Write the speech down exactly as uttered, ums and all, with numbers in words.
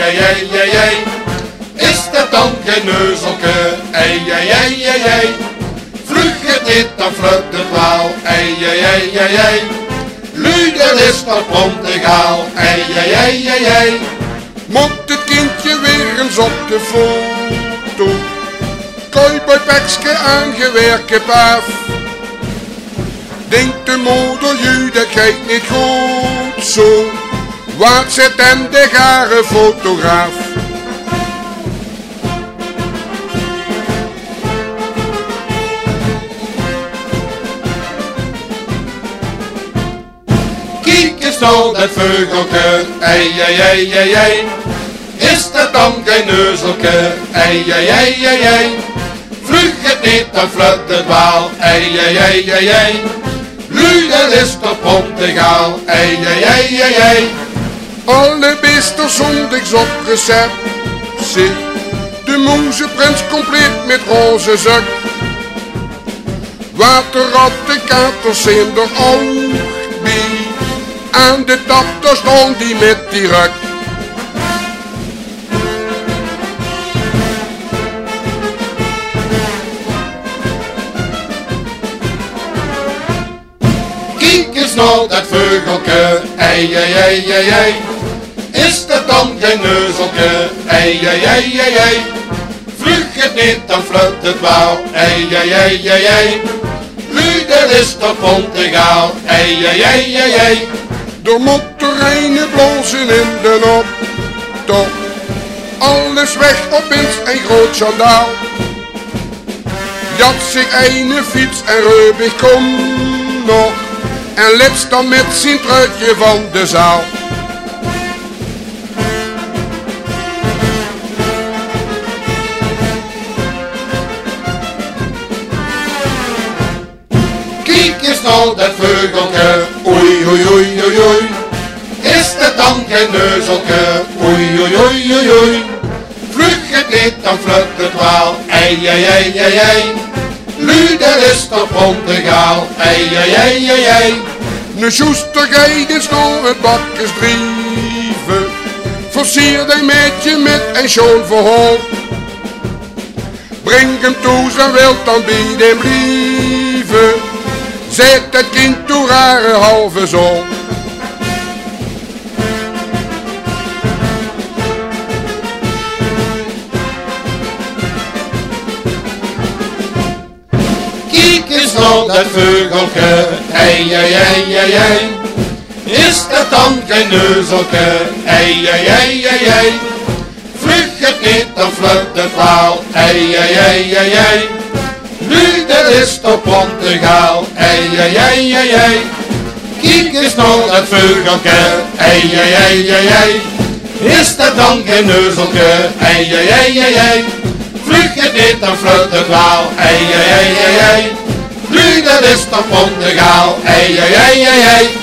ei, ei, ei, ei. Is dat dan geen neuzelke? Ei, ei, ei, ei, ei. Vlug het niet, dan vlucht het wel. Ei, ei, ei, ei, ei. Luider is dat pontegaal. Ei, ei, ei, ei, ei. Moet het kindje weer eens op de foto? Kooiboypekske aangewerkt paaf. Denkt de moeder, ju, dat kijkt niet goed zo. Wat zet hem de gare fotograaf? Kijk eens nou dat veugelke, ei, ei, ei, ei, ei. Is dat dan geen neuzelke, ei, ei, ei, ei, ei. Vlug het niet, dan fluit het wel, ei, ei, ei, ei, ei. Luider is de pontegaal, ei, ei, ei, ei, ei. Alle beesten zondags op receptie. De moezeprins compleet met roze zak. Waterratten, katers in de oogbie. Aan de tap, daar staan die met die rak. Kijk eens nou dat veugelke, ei, ei, ei, ei, ei. Is dat dan geen neuzelke, ei, ei, ei, ei, ei. Vlug het niet, dan fluit het wel, ei, ei, ei, ei, ei. Luider is de pontegaal, ei, ei, ei, ei, ei. Er moet er een blozen in de optocht. Alles weg opeens een groot schandaal. Jat zich een fiets en Reubig komt nog. En let dan met zijn truitje van de zaal. Kijk eens nou dat veugelke, oei, oei, oei, oei, oei. Is dat dan geen neuzelke, oei, oei, oei, oei, oei. Vlug het niet, dan fluit het wel, ei, ei, ei, ei, ei. Luider is de pontegaal, ei, ei, ei, ei, ei. Ne sjoester gaat eens door het bakkes drieven. Versier een meidje met een schoon verhoop. Breng hem toe, zijn wilt dan bij hem blieven. Zet het kind toe rare halve zoon. Kijk eens nou dat veugelke, ei, ei, ei, ei, ei. Is dat dan geen neuzelke, ei, ei, ei, ei, ei. Vlug het niet, dan fluit het wel, ei, ei, ei, ei, ei. Luider is de pontegaal, ei, ei, ei, ei, ei. Kijk eens nou dat veugelke, ei, ei, ei, ei, ei. Is dat dan geen neuzelke, ei, ei, ei, ei, ei. Vlug het niet, dan fluit het wel, ei, ei, ei, ei, ei. Luider is de pontegaal, ei, ei, ei, ei, ei.